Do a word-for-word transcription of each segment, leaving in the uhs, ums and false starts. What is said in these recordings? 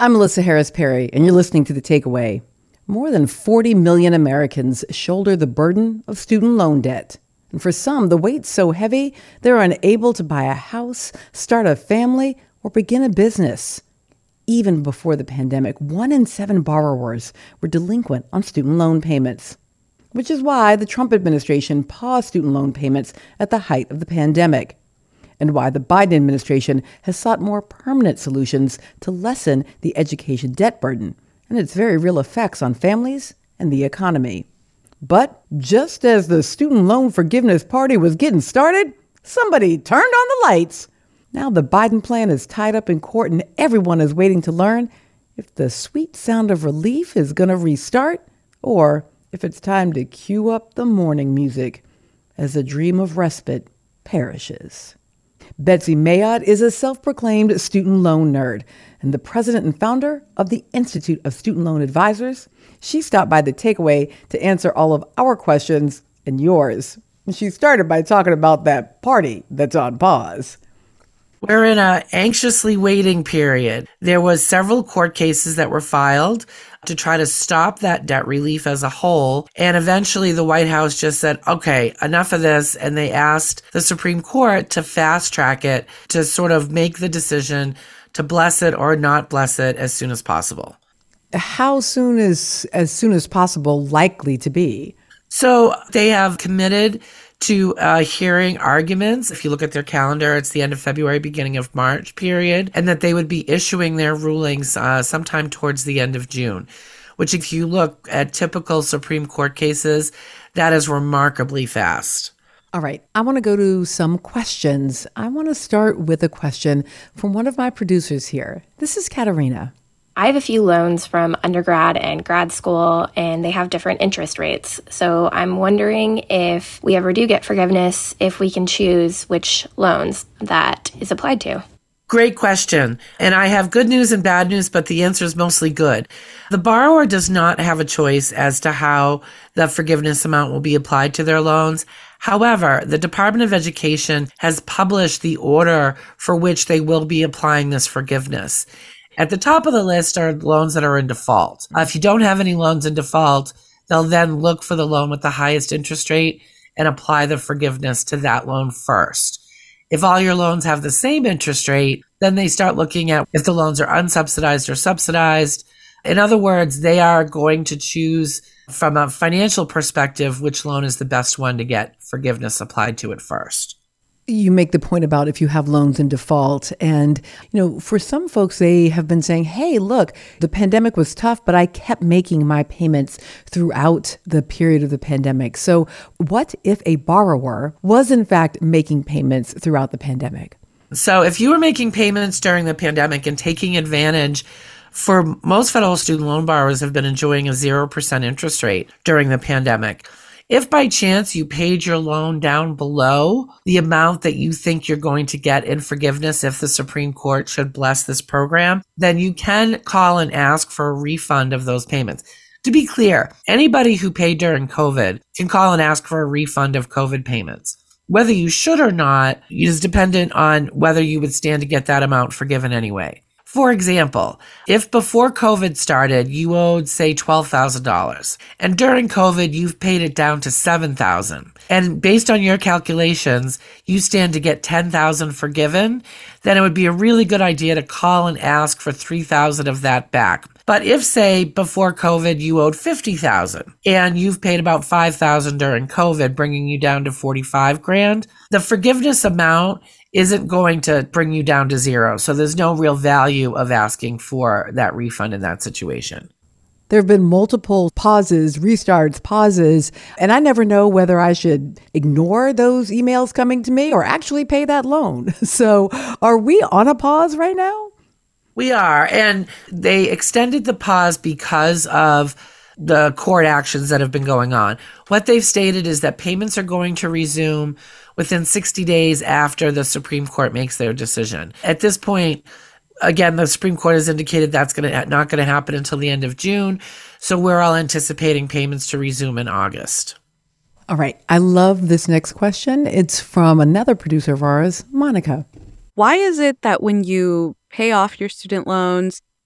I'm Melissa Harris Perry, and you're listening to The Takeaway. More than forty million Americans shoulder the burden of student loan debt. And for some, the weight's so heavy, they're unable to buy a house, start a family, or begin a business. Even before the pandemic, one in seven borrowers were delinquent on student loan payments, which is why the Trump administration paused student loan payments at the height of the pandemic, and why the Biden administration has sought more permanent solutions to lessen the education debt burden and its very real effects on families and the economy. But just as the student loan forgiveness party was getting started, somebody turned on the lights. Now the Biden plan is tied up in court and everyone is waiting to learn if the sweet sound of relief is going to restart or if it's time to cue up the morning music as the dream of respite perishes. Betsy Mayotte is a self-proclaimed student loan nerd and the president and founder of the Institute of Student Loan Advisors. She stopped by The Takeaway to answer all of our questions and yours. She started by talking about that party that's on pause. We're in an anxiously waiting period. There was several court cases that were filed to try to stop that debt relief as a whole. And eventually the White House just said, okay, enough of this. And they asked the Supreme Court to fast track it, to sort of make the decision to bless it or not bless it as soon as possible. How soon is as soon as possible likely to be? So they have committed to uh, hearing arguments. If you look at their calendar, it's the end of February, beginning of March period, and that they would be issuing their rulings uh, sometime towards the end of June, which if you look at typical Supreme Court cases, that is remarkably fast. All right, I want to go to some questions. I want to start with a question from one of my producers here. This is Katerina. I have a few loans from undergrad and grad school, and they have different interest rates. So I'm wondering if we ever do get forgiveness, if we can choose which loans that is applied to. Great question. And I have good news and bad news, but the answer is mostly good. The borrower does not have a choice as to how the forgiveness amount will be applied to their loans. However, the Department of Education has published the order for which they will be applying this forgiveness. At the top of the list are loans that are in default. Uh, if you don't have any loans in default, they'll then look for the loan with the highest interest rate and apply the forgiveness to that loan first. If all your loans have the same interest rate, then they start looking at if the loans are unsubsidized or subsidized. In other words, they are going to choose from a financial perspective which loan is the best one to get forgiveness applied to it first. You make the point about if you have loans in default. And, you know, for some folks, they have been saying, hey, look, the pandemic was tough, but I kept making my payments throughout the period of the pandemic. So what if a borrower was, in fact, making payments throughout the pandemic? So if you were making payments during the pandemic and taking advantage, for most federal student loan borrowers have been enjoying a zero percent interest rate during the pandemic. If by chance you paid your loan down below the amount that you think you're going to get in forgiveness if the Supreme Court should bless this program, then you can call and ask for a refund of those payments. To be clear, anybody who paid during COVID can call and ask for a refund of COVID payments. Whether you should or not is dependent on whether you would stand to get that amount forgiven anyway. For example, if before COVID started, you owed, say, twelve thousand dollars, and during COVID, you've paid it down to seven thousand dollars, and based on your calculations, you stand to get ten thousand dollars forgiven, then it would be a really good idea to call and ask for three thousand dollars of that back. But if, say, before COVID, you owed fifty thousand dollars, and you've paid about five thousand dollars during COVID, bringing you down to forty-five grand, the forgiveness amount isn't going to bring you down to zero. So there's no real value of asking for that refund in that situation. There have been multiple pauses, restarts, pauses, and I never know whether I should ignore those emails coming to me or actually pay that loan. So are we on a pause right now? We are, and they extended the pause because of the court actions that have been going on. What they've stated is that payments are going to resume within sixty days after the Supreme Court makes their decision. At this point, again, the Supreme Court has indicated that's going to not going to happen until the end of June. So we're all anticipating payments to resume in August. All right. I love this next question. It's from another producer of ours, Monica. Why is it that when you pay off your student loans,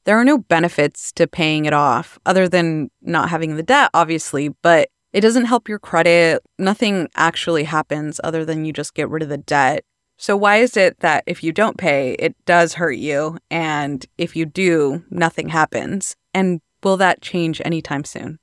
There are no benefits to paying it off other than not having the debt, obviously, but it doesn't help your credit. Nothing actually happens other than you just get rid of the debt. So why is it that if you don't pay, it does hurt you, and if you do, nothing happens? And will that change anytime soon?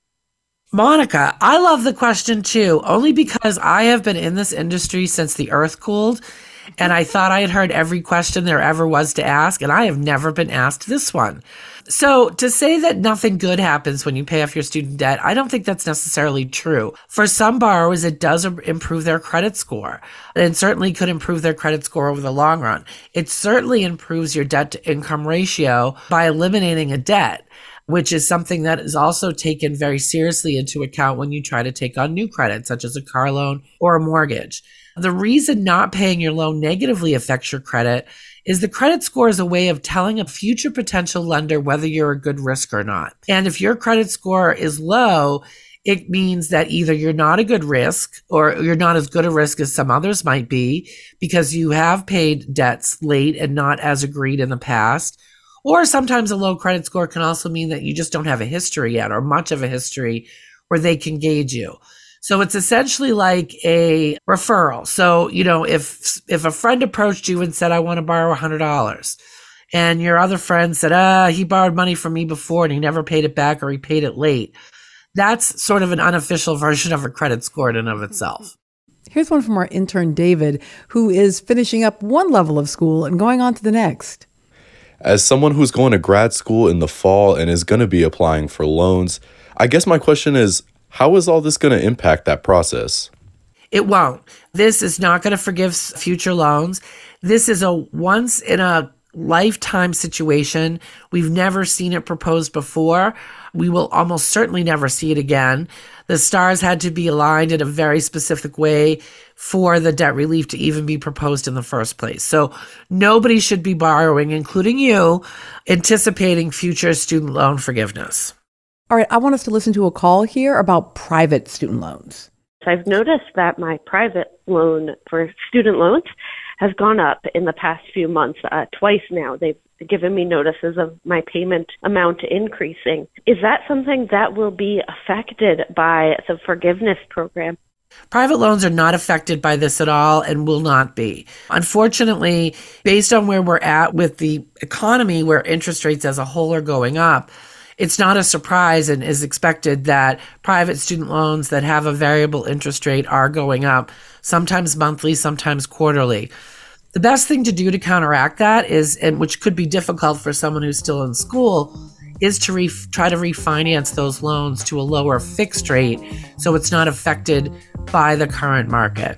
Monica, I love the question too, only because I have been in this industry since the earth cooled, and I thought I had heard every question there ever was to ask, and I have never been asked this one. So to say that nothing good happens when you pay off your student debt, I don't think that's necessarily true. For some borrowers, it does improve their credit score, and certainly could improve their credit score over the long run. It certainly improves your debt to income ratio by eliminating a debt, which is something that is also taken very seriously into account when you try to take on new credit, such as a car loan or a mortgage. The reason not paying your loan negatively affects your credit is the credit score is a way of telling a future potential lender whether you're a good risk or not. And if your credit score is low, it means that either you're not a good risk or you're not as good a risk as some others might be because you have paid debts late and not as agreed in the past. Or sometimes a low credit score can also mean that you just don't have a history yet or much of a history where they can gauge you. So it's essentially like a referral. So, you know, if if a friend approached you and said, I want to borrow one hundred dollars, and your other friend said, ah, he borrowed money from me before and he never paid it back or he paid it late, that's sort of an unofficial version of a credit score in and of itself. Here's one from our intern, David, who is finishing up one level of school and going on to the next. As someone who's going to grad school in the fall and is going to be applying for loans, I guess my question is, how is all this going to impact that process? It won't. This is not going to forgive future loans. This is a once in a lifetime situation. We've never seen it proposed before. We will almost certainly never see it again. The stars had to be aligned in a very specific way for the debt relief to even be proposed in the first place. So nobody should be borrowing, including you, anticipating future student loan forgiveness. All right, I want us to listen to a call here about private student loans. I've noticed that my private loan for student loans has gone up in the past few months. Uh, twice now, they've given me notices of my payment amount increasing. Is that something that will be affected by the forgiveness program? Private loans are not affected by this at all and will not be. Unfortunately, based on where we're at with the economy, where interest rates as a whole are going up, it's not a surprise and is expected that private student loans that have a variable interest rate are going up, sometimes monthly, sometimes quarterly. The best thing to do to counteract that is, and which could be difficult for someone who's still in school, is to re- try to refinance those loans to a lower fixed rate so it's not affected by the current market.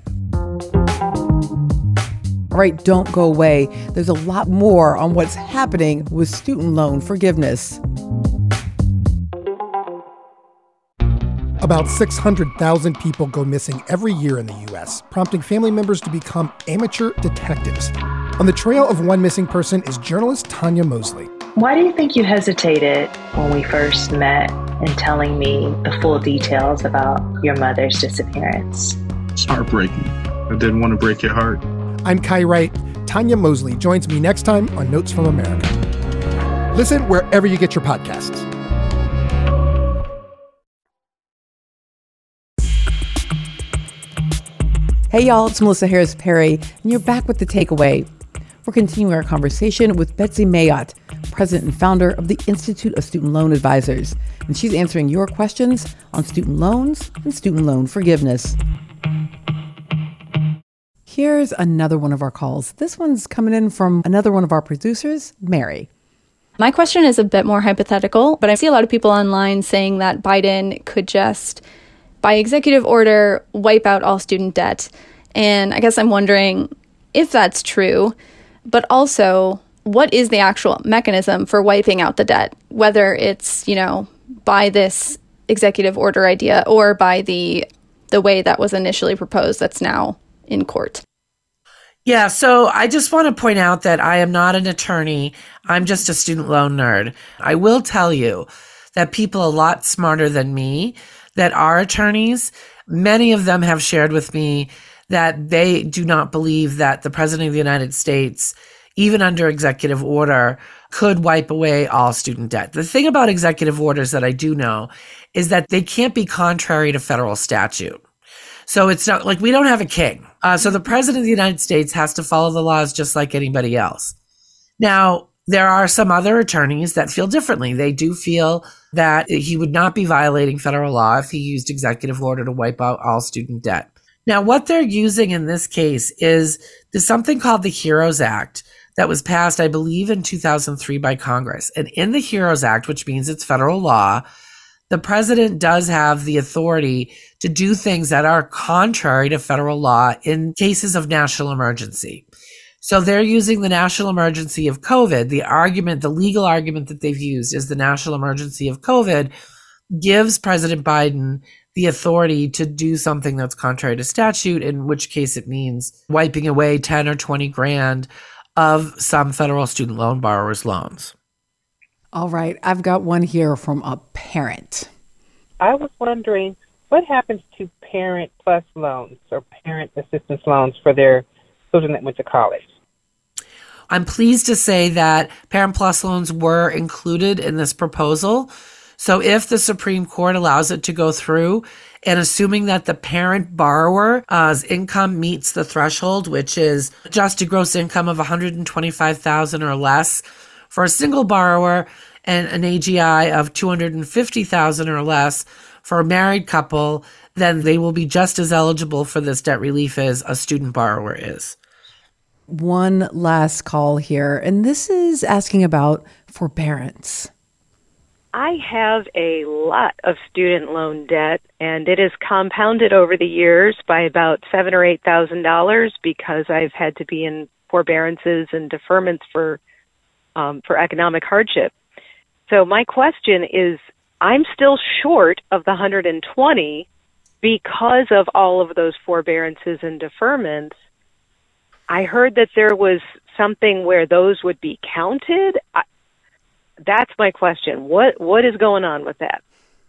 All right, don't go away. There's a lot more on what's happening with student loan forgiveness. About six hundred thousand people go missing every year in the U S, prompting family members to become amateur detectives. On the trail of one missing person is journalist Tanya Mosley. Why do you think you hesitated when we first met in telling me the full details about your mother's disappearance? It's heartbreaking. I didn't want to break your heart. I'm Kai Wright. Tanya Mosley joins me next time on Notes from America. Listen wherever you get your podcasts. Hey y'all, it's Melissa Harris Perry, and you're back with The Takeaway. We're continuing our conversation with Betsy Mayotte, president and founder of the Institute of Student Loan Advisors, and she's answering your questions on student loans and student loan forgiveness. Here's another one of our calls. This one's coming in from another one of our producers, Mary. My question is a bit more hypothetical, but I see a lot of people online saying that Biden could just, by executive order, wipe out all student debt. And I guess I'm wondering if that's true, but also what is the actual mechanism for wiping out the debt, whether it's, you know, by this executive order idea or by the the way that was initially proposed that's now in court. Yeah, so I just want to point out that I am not an attorney. I'm just a student loan nerd. I will tell you that people a lot smarter than me that are attorneys, many of them have shared with me that they do not believe that the President of the United States even under executive order, could wipe away all student debt. The thing about executive orders that I do know is that they can't be contrary to federal statute. So it's not like we don't have a king. Uh, so the president of the United States has to follow the laws just like anybody else. Now, there are some other attorneys that feel differently. They do feel that he would not be violating federal law if he used executive order to wipe out all student debt. Now, what they're using in this case is there's something called the HEROES Act that was passed, I believe, in two thousand three by Congress. And in the HEROES Act, which means it's federal law, the president does have the authority to do things that are contrary to federal law in cases of national emergency. So they're using the national emergency of COVID. The argument, the legal argument that they've used is the national emergency of COVID gives President Biden the authority to do something that's contrary to statute, in which case it means wiping away ten or twenty grand of some federal student loan borrowers' loans. All right, I've got one here from a parent. I was wondering what happens to Parent Plus loans or parent assistance loans for their children that went to college? I'm pleased to say that Parent Plus loans were included in this proposal. So if the Supreme Court allows it to go through, and assuming that the parent borrower's income meets the threshold, which is adjusted gross income of one hundred twenty-five thousand dollars or less for a single borrower and an A G I of two hundred fifty thousand dollars or less for a married couple, then they will be just as eligible for this debt relief as a student borrower is. One last call here, and this is asking about forbearance. I have a lot of student loan debt, and it is compounded over the years by about seven or eight thousand dollars because I've had to be in forbearances and deferments for um, for economic hardship. So my question is, I'm still short of the one hundred twenty because of all of those forbearances and deferments. I heard that there was something where those would be counted. I, That's my question. What what is going on with that?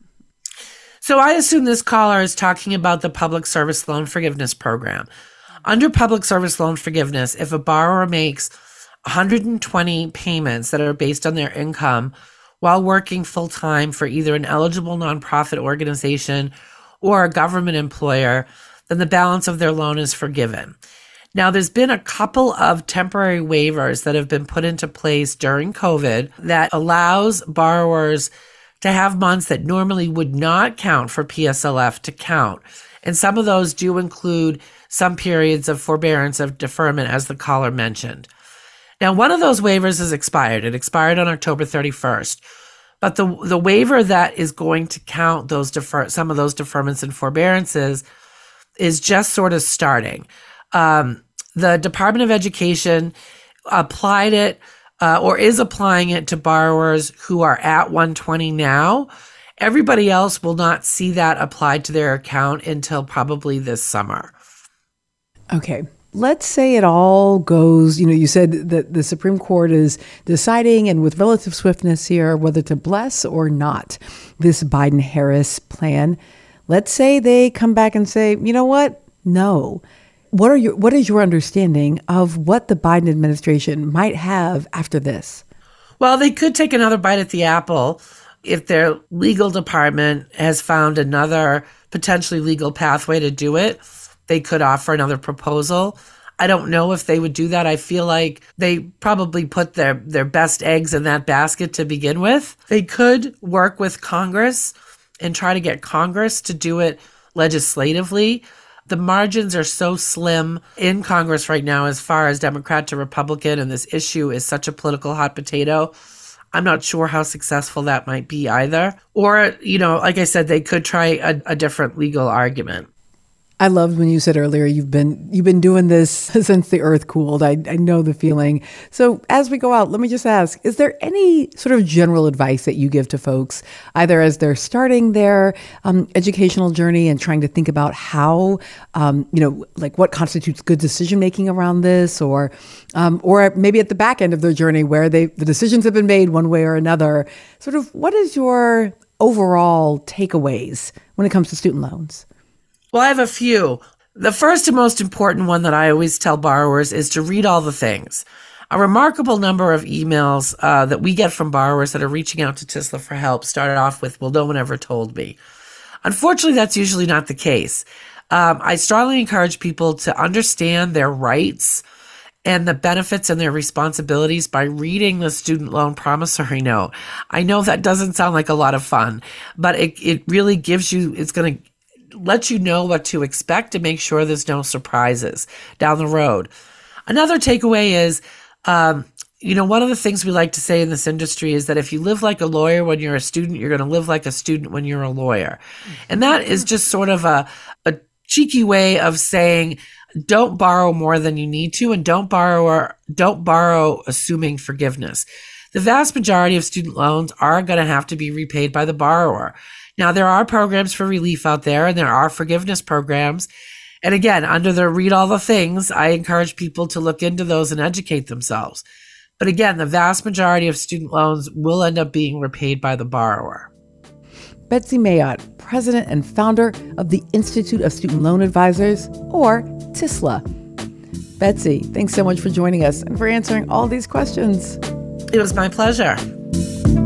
So I assume this caller is talking about the Public Service Loan Forgiveness Program. Under Public Service Loan Forgiveness, if a borrower makes one hundred twenty payments that are based on their income while working full-time for either an eligible nonprofit organization or a government employer, then the balance of their loan is forgiven. Now, there's been a couple of temporary waivers that have been put into place during COVID that allows borrowers to have months that normally would not count for P S L F to count. And some of those do include some periods of forbearance of deferment, as the caller mentioned. Now, one of those waivers has expired. It expired on October thirty-first. But the the waiver that is going to count those defer some of those deferments and forbearances is just sort of starting. Um, the Department of Education applied it uh, or is applying it to borrowers who are at one twenty now. Everybody else will not see that applied to their account until probably this summer. Okay. Let's say it all goes, you know, you said that the Supreme Court is deciding, and with relative swiftness here, whether to bless or not this Biden-Harris plan. Let's say they come back and say, you know what? No. What are your, what is your understanding of what the Biden administration might have after this? Well, they could take another bite at the apple if their legal department has found another potentially legal pathway to do it. They could offer another proposal. I don't know if they would do that. I feel like they probably put their, their best eggs in that basket to begin with. They could work with Congress and try to get Congress to do it legislatively. The margins are so slim in Congress right now as far as Democrat to Republican, and this issue is such a political hot potato. I'm not sure how successful that might be either. Or, you know, like I said, they could try a, a different legal argument. I loved when you said earlier you've been you've been doing this since the earth cooled. I, I know the feeling. So as we go out, let me just ask, is there any sort of general advice that you give to folks, either as they're starting their um, educational journey and trying to think about how, um, you know, like what constitutes good decision making around this, or um, or maybe at the back end of their journey where they the decisions have been made one way or another? Sort of what is your overall takeaways when it comes to student loans? Well, I have a few. The first and most important one that I always tell borrowers is to read all the things. A remarkable number of emails uh, that we get from borrowers that are reaching out to TISLA for help started off with, well, no one ever told me. Unfortunately, that's usually not the case. Um, I strongly encourage people to understand their rights and the benefits and their responsibilities by reading the student loan promissory note. I know that doesn't sound like a lot of fun, but it, it really gives you, it's going to let you know what to expect to make sure there's no surprises down the road. Another takeaway is, um, you know, one of the things we like to say in this industry is that if you live like a lawyer when you're a student, you're going to live like a student when you're a lawyer. And that is just sort of a, a cheeky way of saying, don't borrow more than you need to, and don't borrow or don't borrow assuming forgiveness. The vast majority of student loans are going to have to be repaid by the borrower. Now, there are programs for relief out there, and there are forgiveness programs. And again, under the read all the things, I encourage people to look into those and educate themselves. But again, the vast majority of student loans will end up being repaid by the borrower. Betsy Mayotte, president and founder of the Institute of Student Loan Advisors, or TISLA. Betsy, thanks so much for joining us and for answering all these questions. It was my pleasure.